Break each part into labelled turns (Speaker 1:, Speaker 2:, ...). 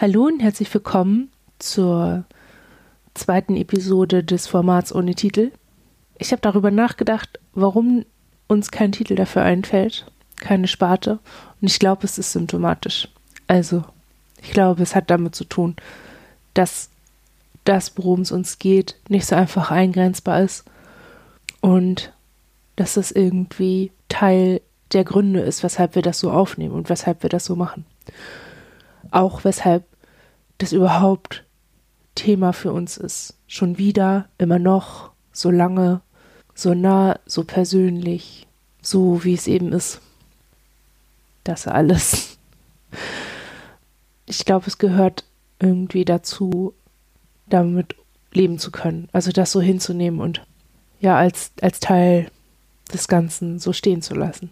Speaker 1: Hallo und herzlich willkommen zur zweiten Episode des Formats ohne Titel. Ich habe darüber nachgedacht, warum uns kein Titel dafür einfällt, keine Sparte. Und ich glaube, es ist symptomatisch. Also, ich glaube, es hat damit zu tun, dass das, worum es uns geht, nicht so einfach eingrenzbar ist. Und dass es irgendwie Teil der Gründe ist, weshalb wir das so aufnehmen und weshalb wir das so machen. Auch weshalb das überhaupt Thema für uns ist. Schon wieder, immer noch, so lange, so nah, so persönlich, so wie es eben ist. Das alles. Ich glaube, es gehört irgendwie dazu, damit leben zu können. Also das so hinzunehmen und ja, als Teil des Ganzen so stehen zu lassen.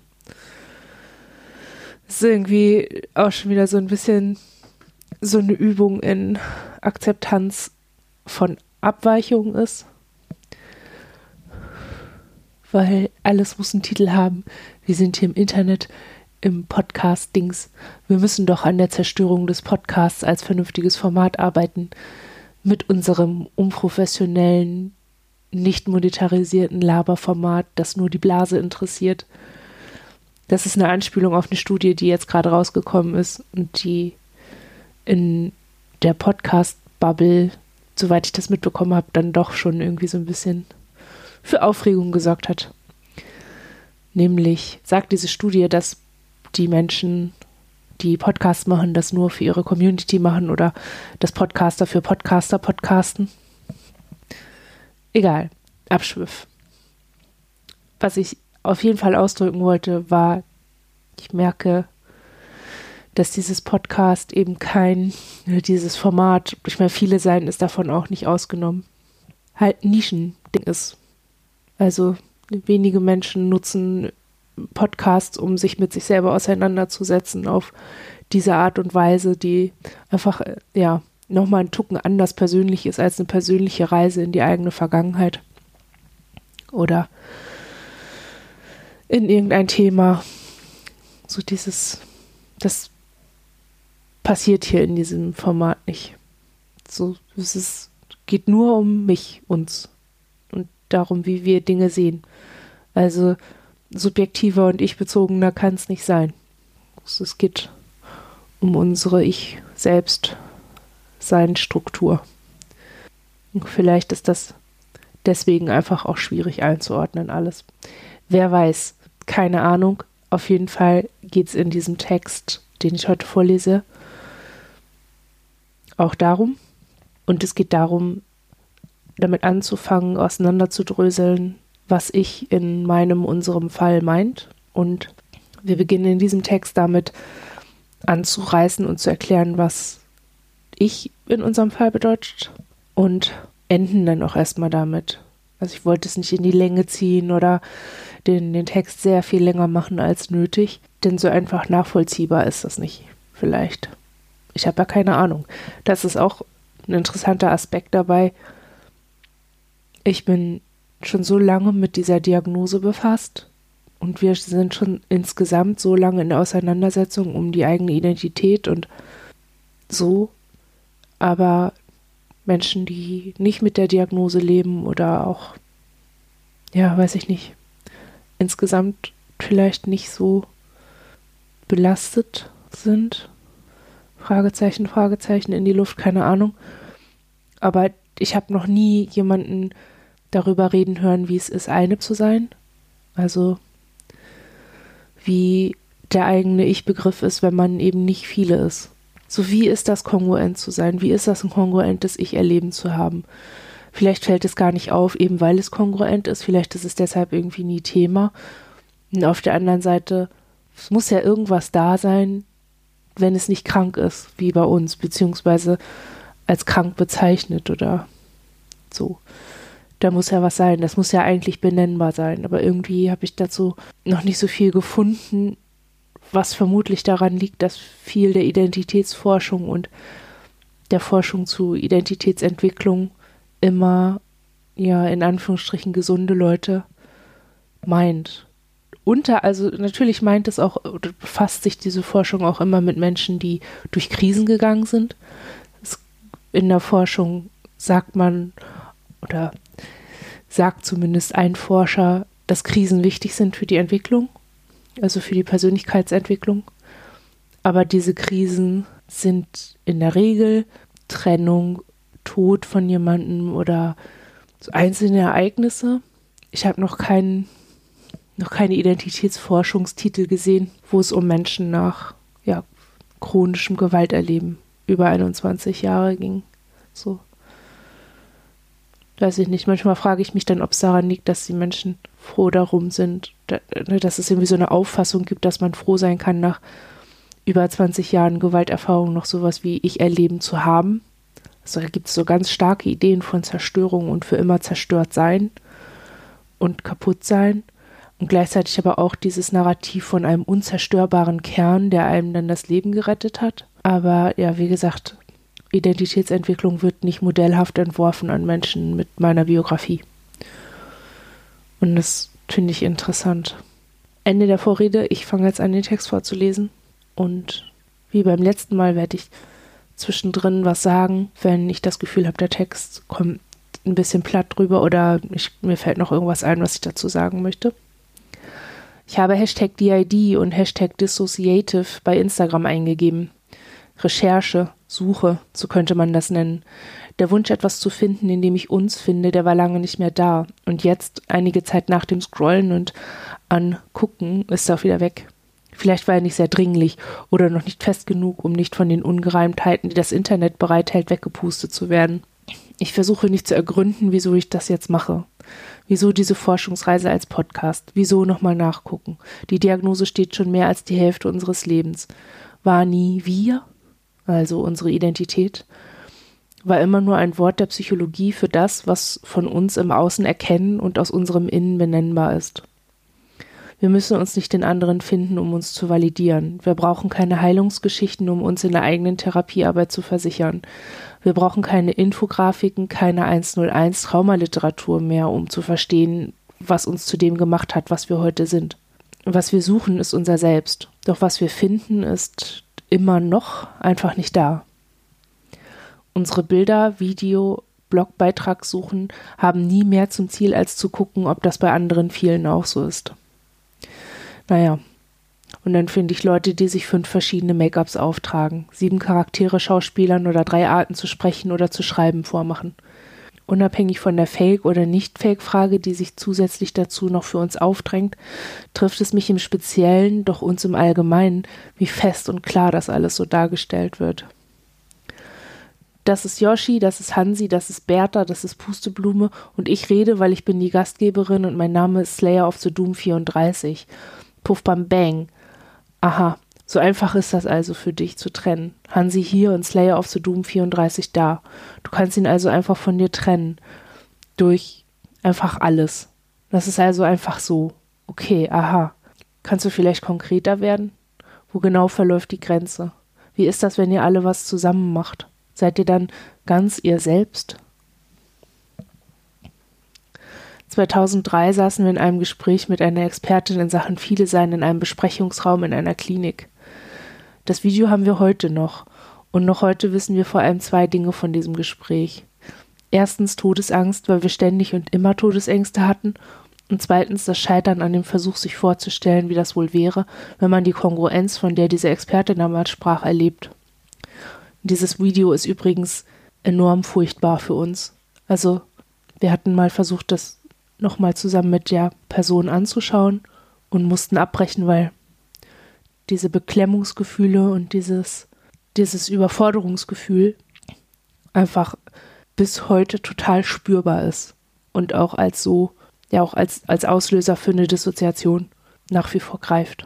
Speaker 1: Das ist irgendwie auch schon wieder so ein bisschen so eine Übung in Akzeptanz von Abweichungen ist. Weil alles muss einen Titel haben. Wir sind hier im Internet, im Podcast-Dings. Wir müssen doch an der Zerstörung des Podcasts als vernünftiges Format arbeiten. Mit unserem unprofessionellen, nicht monetarisierten Laberformat, das nur die Blase interessiert. Das ist eine Anspielung auf eine Studie, die jetzt gerade rausgekommen ist und die in der Podcast-Bubble, soweit ich das mitbekommen habe, dann doch schon irgendwie so ein bisschen für Aufregung gesorgt hat. Nämlich sagt diese Studie, dass die Menschen, die Podcasts machen, das nur für ihre Community machen oder dass Podcaster für Podcaster podcasten. Egal, Abschwiff. Was ich auf jeden Fall ausdrücken wollte, war, ich merke, dass dieses Podcast eben dieses Format, ich meine, viele Seiten ist davon auch nicht ausgenommen, halt Nischending ist. Also wenige Menschen nutzen Podcasts, um sich mit sich selber auseinanderzusetzen auf diese Art und Weise, die einfach, nochmal einen Tucken anders persönlich ist als eine persönliche Reise in die eigene Vergangenheit oder in irgendein Thema. So das passiert hier in diesem Format nicht. So, geht nur um uns und darum, wie wir Dinge sehen. Also subjektiver und ich-bezogener kann es nicht sein. Es geht um unsere Ich-Selbst-Sein-Struktur. Vielleicht ist das deswegen einfach auch schwierig einzuordnen alles. Wer weiß, keine Ahnung. Auf jeden Fall geht es in diesem Text, den ich heute vorlese, auch darum. Und es geht darum, damit anzufangen, auseinanderzudröseln, was ich in unserem Fall meint. Und wir beginnen in diesem Text damit anzureißen und zu erklären, was ich in unserem Fall bedeutet. Und enden dann auch erstmal damit. Also ich wollte es nicht in die Länge ziehen oder den Text sehr viel länger machen als nötig, denn so einfach nachvollziehbar ist das nicht, vielleicht. Ich habe ja keine Ahnung. Das ist auch ein interessanter Aspekt dabei. Ich bin schon so lange mit dieser Diagnose befasst und wir sind schon insgesamt so lange in der Auseinandersetzung um die eigene Identität und so, aber Menschen, die nicht mit der Diagnose leben oder auch, weiß ich nicht, insgesamt vielleicht nicht so belastet sind. Fragezeichen, Fragezeichen in die Luft, keine Ahnung. Aber ich habe noch nie jemanden darüber reden hören, wie es ist, eine zu sein. Also wie der eigene Ich-Begriff ist, wenn man eben nicht viele ist. So wie ist das, kongruent zu sein? Wie ist das, ein kongruentes Ich-Erleben zu haben? Vielleicht fällt es gar nicht auf, eben weil es kongruent ist. Vielleicht ist es deshalb irgendwie nie Thema. Und auf der anderen Seite, es muss ja irgendwas da sein, wenn es nicht krank ist, wie bei uns, beziehungsweise als krank bezeichnet oder so. Da muss ja was sein, das muss ja eigentlich benennbar sein, aber irgendwie habe ich dazu noch nicht so viel gefunden, was vermutlich daran liegt, dass viel der Identitätsforschung und der Forschung zu Identitätsentwicklung immer, in Anführungsstrichen, gesunde Leute meint Also natürlich meint es auch, oder befasst sich diese Forschung auch immer mit Menschen, die durch Krisen gegangen sind. In der Forschung sagt man, oder sagt zumindest ein Forscher, dass Krisen wichtig sind für die Entwicklung, also für die Persönlichkeitsentwicklung. Aber diese Krisen sind in der Regel Trennung, Tod von jemandem oder so einzelne Ereignisse. Ich habe noch keine Identitätsforschungstitel gesehen, wo es um Menschen nach chronischem Gewalterleben über 21 Jahre ging. So. Weiß ich nicht. Manchmal frage ich mich dann, ob es daran liegt, dass die Menschen froh darum sind, dass es irgendwie so eine Auffassung gibt, dass man froh sein kann, nach über 20 Jahren Gewalterfahrung noch sowas wie ich erleben zu haben. Also da gibt es so ganz starke Ideen von Zerstörung und für immer zerstört sein und kaputt sein. Und gleichzeitig aber auch dieses Narrativ von einem unzerstörbaren Kern, der einem dann das Leben gerettet hat. Aber ja, wie gesagt, Identitätsentwicklung wird nicht modellhaft entworfen an Menschen mit meiner Biografie. Und das finde ich interessant. Ende der Vorrede, ich fange jetzt an, den Text vorzulesen. Und wie beim letzten Mal werde ich zwischendrin was sagen, wenn ich das Gefühl habe, der Text kommt ein bisschen platt drüber oder mir fällt noch irgendwas ein, was ich dazu sagen möchte. Ich habe #DID und #Dissociative bei Instagram eingegeben. Recherche, Suche, so könnte man das nennen. Der Wunsch, etwas zu finden, in dem ich uns finde, der war lange nicht mehr da. Und jetzt, einige Zeit nach dem Scrollen und Angucken, ist er auch wieder weg. Vielleicht war er nicht sehr dringlich oder noch nicht fest genug, um nicht von den Ungereimtheiten, die das Internet bereithält, weggepustet zu werden. Ich versuche nicht zu ergründen, wieso ich das jetzt mache. Wieso diese Forschungsreise als Podcast? Wieso nochmal nachgucken? Die Diagnose steht schon mehr als die Hälfte unseres Lebens. War nie wir, also unsere Identität, war immer nur ein Wort der Psychologie für das, was von uns im Außen erkennen und aus unserem Innen benennbar ist. Wir müssen uns nicht in anderen finden, um uns zu validieren. Wir brauchen keine Heilungsgeschichten, um uns in der eigenen Therapiearbeit zu versichern. Wir brauchen keine Infografiken, keine 101 Traumaliteratur mehr, um zu verstehen, was uns zu dem gemacht hat, was wir heute sind. Was wir suchen, ist unser Selbst. Doch was wir finden, ist immer noch einfach nicht da. Unsere Bilder, Video, Blogbeitrag suchen haben nie mehr zum Ziel, als zu gucken, ob das bei anderen vielen auch so ist. Naja, und dann finde ich Leute, die sich 5 verschiedene Make-ups auftragen, 7 Charaktere schauspielern oder 3 Arten zu sprechen oder zu schreiben vormachen. Unabhängig von der Fake- oder Nicht-Fake-Frage, die sich zusätzlich dazu noch für uns aufdrängt, trifft es mich im Speziellen, doch uns im Allgemeinen, wie fest und klar das alles so dargestellt wird. Das ist Yoshi, das ist Hansi, das ist Bertha, das ist Pusteblume und ich rede, weil ich bin die Gastgeberin und mein Name ist Slayer of the Doom 34. Puff bam bang. Aha, so einfach ist das also für dich zu trennen. Hansi hier und Slayer of the Doom 34 da. Du kannst ihn also einfach von dir trennen. Durch einfach alles. Das ist also einfach so. Okay, aha. Kannst du vielleicht konkreter werden? Wo genau verläuft die Grenze? Wie ist das, wenn ihr alle was zusammen macht? Seid ihr dann ganz ihr selbst? 2003 saßen wir in einem Gespräch mit einer Expertin in Sachen Viele Sein in einem Besprechungsraum in einer Klinik. Das Video haben wir heute noch. Und noch heute wissen wir vor allem 2 Dinge von diesem Gespräch. Erstens Todesangst, weil wir ständig und immer Todesängste hatten. Und zweitens das Scheitern an dem Versuch, sich vorzustellen, wie das wohl wäre, wenn man die Kongruenz, von der diese Expertin damals sprach, erlebt. Dieses Video ist übrigens enorm furchtbar für uns. Also, wir hatten mal versucht, das nochmal zusammen mit der Person anzuschauen und mussten abbrechen, weil diese Beklemmungsgefühle und dieses Überforderungsgefühl einfach bis heute total spürbar ist und auch als Auslöser für eine Dissoziation nach wie vor greift.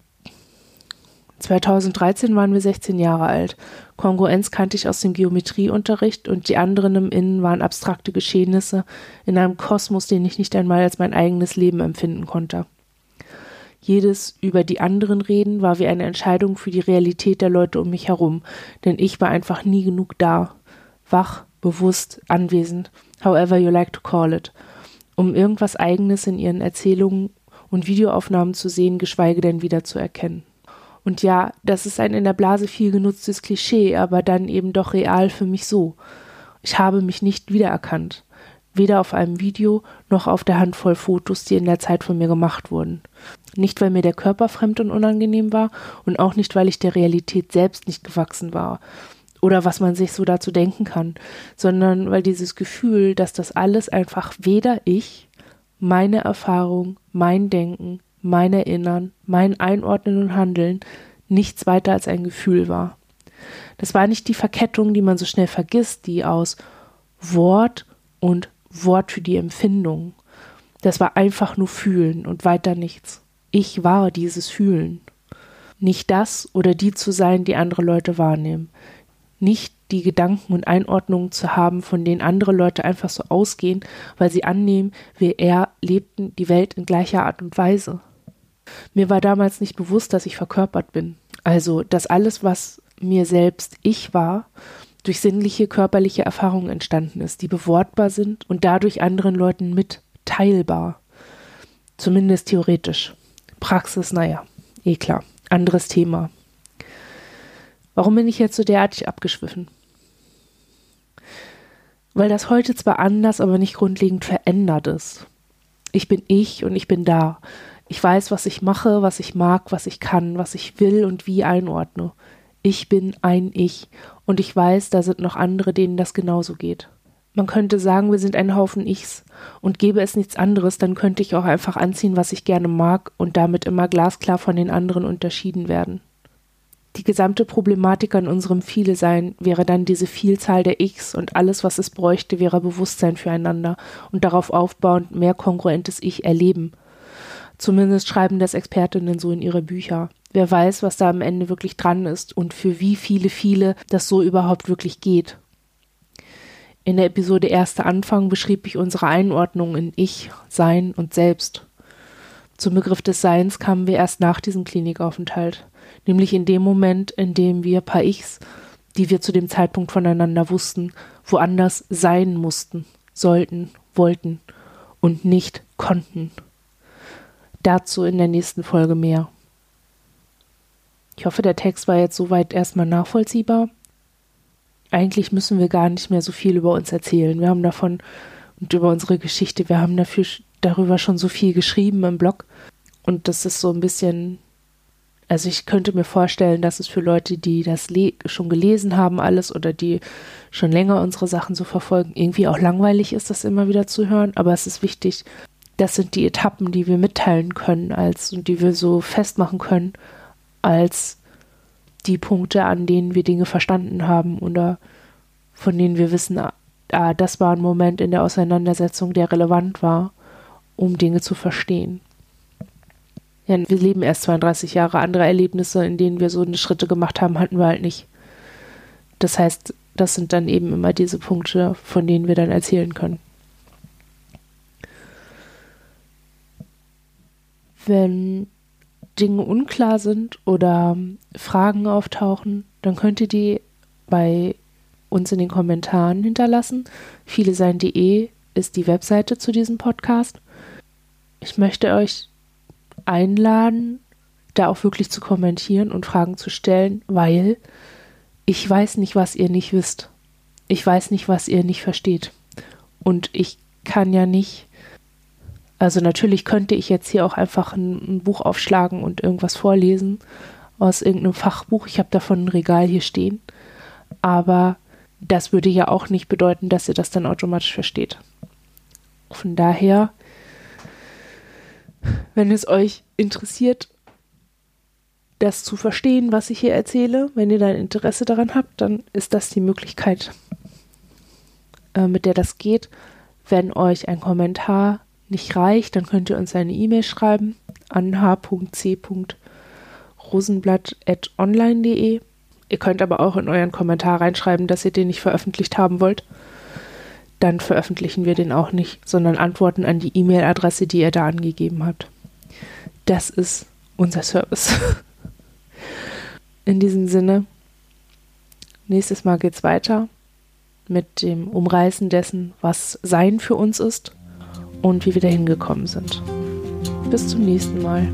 Speaker 1: 2013 waren wir 16 Jahre alt. Kongruenz kannte ich aus dem Geometrieunterricht und die anderen im Innen waren abstrakte Geschehnisse in einem Kosmos, den ich nicht einmal als mein eigenes Leben empfinden konnte. Jedes über die anderen reden war wie eine Entscheidung für die Realität der Leute um mich herum, denn ich war einfach nie genug da. Wach, bewusst, anwesend, however you like to call it, um irgendwas Eigenes in ihren Erzählungen und Videoaufnahmen zu sehen, geschweige denn wieder zu erkennen. Und ja, das ist ein in der Blase viel genutztes Klischee, aber dann eben doch real für mich so. Ich habe mich nicht wiedererkannt. Weder auf einem Video noch auf der Handvoll Fotos, die in der Zeit von mir gemacht wurden. Nicht, weil mir der Körper fremd und unangenehm war und auch nicht, weil ich der Realität selbst nicht gewachsen war oder was man sich so dazu denken kann, sondern weil dieses Gefühl, dass das alles einfach weder ich, meine Erfahrung, mein Denken, mein Erinnern, mein Einordnen und Handeln nichts weiter als ein Gefühl war. Das war nicht die Verkettung, die man so schnell vergisst, die aus Wort und Wort für die Empfindung. Das war einfach nur Fühlen und weiter nichts. Ich war dieses Fühlen. Nicht das oder die zu sein, die andere Leute wahrnehmen. Nicht die Gedanken und Einordnungen zu haben, von denen andere Leute einfach so ausgehen, weil sie annehmen, wir lebten die Welt in gleicher Art und Weise. Mir war damals nicht bewusst, dass ich verkörpert bin. Also, dass alles, was mir selbst ich war, durch sinnliche, körperliche Erfahrungen entstanden ist, die bewortbar sind und dadurch anderen Leuten mitteilbar. Zumindest theoretisch. Praxis, naja, klar. Anderes Thema. Warum bin ich jetzt so derartig abgeschwiffen? Weil das heute zwar anders, aber nicht grundlegend verändert ist. Ich bin ich und ich bin da. Ich weiß, was ich mache, was ich mag, was ich kann, was ich will und wie einordne. Ich bin ein Ich und ich weiß, da sind noch andere, denen das genauso geht. Man könnte sagen, wir sind ein Haufen Ichs und gäbe es nichts anderes, dann könnte ich auch einfach anziehen, was ich gerne mag und damit immer glasklar von den anderen unterschieden werden. Die gesamte Problematik an unserem Viele-Sein wäre dann diese Vielzahl der Ichs und alles, was es bräuchte, wäre Bewusstsein füreinander und darauf aufbauend mehr kongruentes Ich erleben. Zumindest schreiben das Expertinnen so in ihre Bücher. Wer weiß, was da am Ende wirklich dran ist und für wie viele das so überhaupt wirklich geht. In der Episode Erster Anfang beschrieb ich unsere Einordnung in Ich, Sein und Selbst. Zum Begriff des Seins kamen wir erst nach diesem Klinikaufenthalt, nämlich in dem Moment, in dem wir paar Ichs, die wir zu dem Zeitpunkt voneinander wussten, woanders sein mussten, sollten, wollten und nicht konnten. Dazu in der nächsten Folge mehr. Ich hoffe, der Text war jetzt soweit erstmal nachvollziehbar. Eigentlich müssen wir gar nicht mehr so viel über uns erzählen. Wir haben davon und über unsere Geschichte, wir haben darüber schon so viel geschrieben im Blog. Und das ist so ein bisschen, also ich könnte mir vorstellen, dass es für Leute, die das schon gelesen haben alles oder die schon länger unsere Sachen so verfolgen, irgendwie auch langweilig ist, das immer wieder zu hören. Aber es ist wichtig, das sind die Etappen, die wir mitteilen können und die wir so festmachen können als die Punkte, an denen wir Dinge verstanden haben oder von denen wir wissen, das war ein Moment in der Auseinandersetzung, der relevant war, um Dinge zu verstehen. Ja, wir leben erst 32 Jahre, andere Erlebnisse, in denen wir so eine Schritte gemacht haben, hatten wir halt nicht. Das heißt, das sind dann eben immer diese Punkte, von denen wir dann erzählen können. Wenn Dinge unklar sind oder Fragen auftauchen, dann könnt ihr die bei uns in den Kommentaren hinterlassen. Vielesein.de ist die Webseite zu diesem Podcast. Ich möchte euch einladen, da auch wirklich zu kommentieren und Fragen zu stellen, weil ich weiß nicht, was ihr nicht wisst. Ich weiß nicht, was ihr nicht versteht. Und ich kann ja nicht, also natürlich könnte ich jetzt hier auch einfach ein Buch aufschlagen und irgendwas vorlesen aus irgendeinem Fachbuch. Ich habe davon ein Regal hier stehen. Aber das würde ja auch nicht bedeuten, dass ihr das dann automatisch versteht. Von daher, wenn es euch interessiert, das zu verstehen, was ich hier erzähle, wenn ihr da ein Interesse daran habt, dann ist das die Möglichkeit, mit der das geht. Wenn euch ein Kommentar nicht reicht, dann könnt ihr uns eine E-Mail schreiben an h.c.rosenblatt@online.de. Ihr könnt aber auch in euren Kommentar reinschreiben, dass ihr den nicht veröffentlicht haben wollt. Dann veröffentlichen wir den auch nicht, sondern antworten an die E-Mail-Adresse, die ihr da angegeben habt. Das ist unser Service. In diesem Sinne, nächstes Mal geht's weiter mit dem Umreißen dessen, was Sein für uns ist und wie wir da hingekommen sind. Bis zum nächsten Mal.